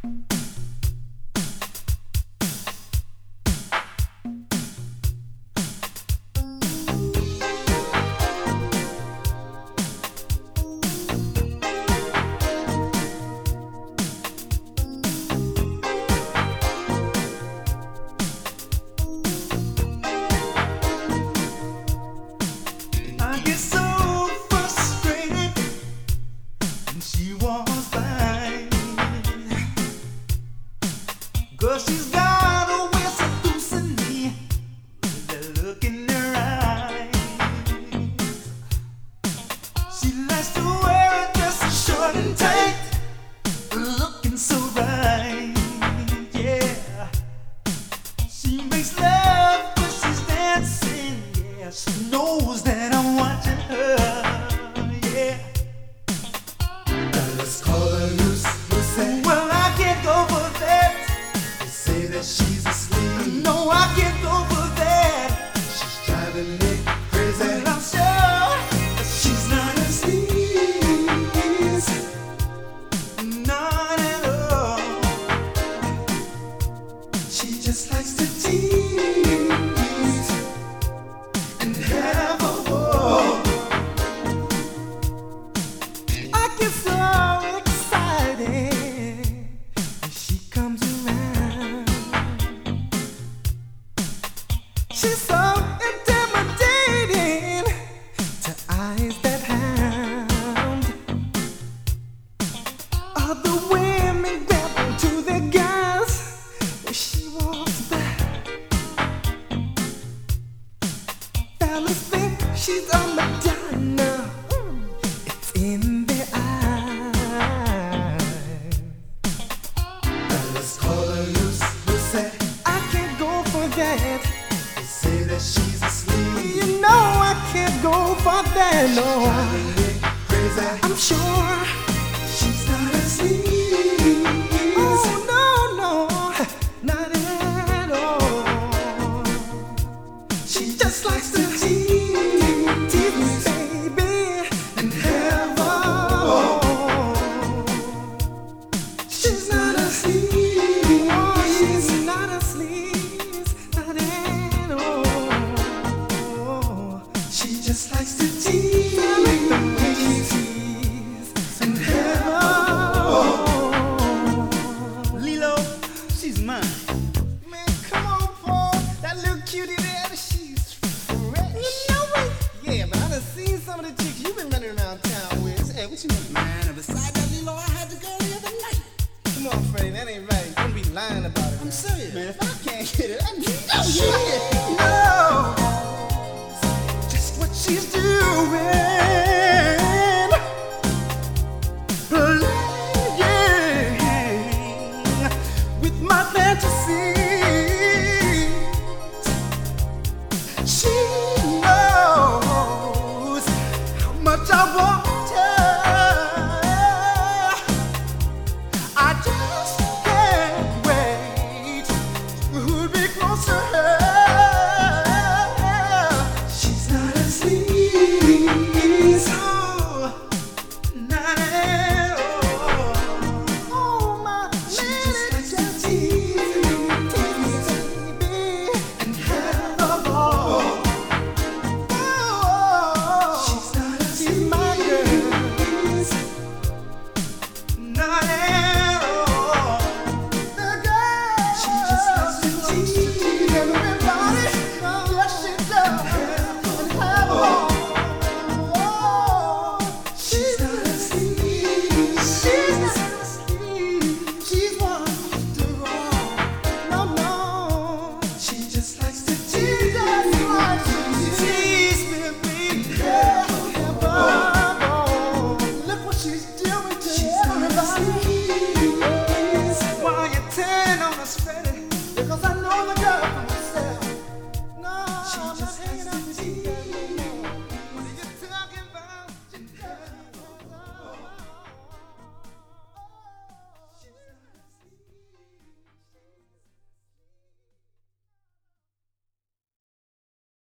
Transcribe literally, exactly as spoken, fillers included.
She's got a way of seducing me with that look in her eyes. She likes to wear a dress short and tight, looking so right, yeah. She makes love when she's dancing, yeah. She knows that I'm watching her, yeah. Now let's call her loose, Lucy. Well, I can't go for that. Say that she's asleep. No, I can't go for that. She's driving me crazy. But I'm sure that she's not asleep. Not at all. She just likes to tease and have a ball. I get so excited when she comes around. She's so intimidating to eyes that hound. Other women grab onto their guys when she walks by. Fellas think she's a Madonna. It's in their eyes. Now let's call her loose, Lucy. I can't go for that. Say that she's asleep. You know I can't go for that, no. Crazy. I'm sure she's not asleep. Oh no, no, not at all. She just likes to tease, tease me, baby, and have a ball. She's not asleep. Oh, she's not asleep, not at all. She just likes to tease, tease and have a ball. Lilo, she's mine. Man, come on, Paul. That little cutie there, she's fresh. You know it? Yeah, but I done seen some of the chicks you been running around town with. Hey, what you mean? Man, and besides that, Lilo, I had the girl the other night. Come on, Freddie, that ain't right. Don't be lying about it. I'm serious. Man, if I can't get it, I need no shit. No. Just what she's doing.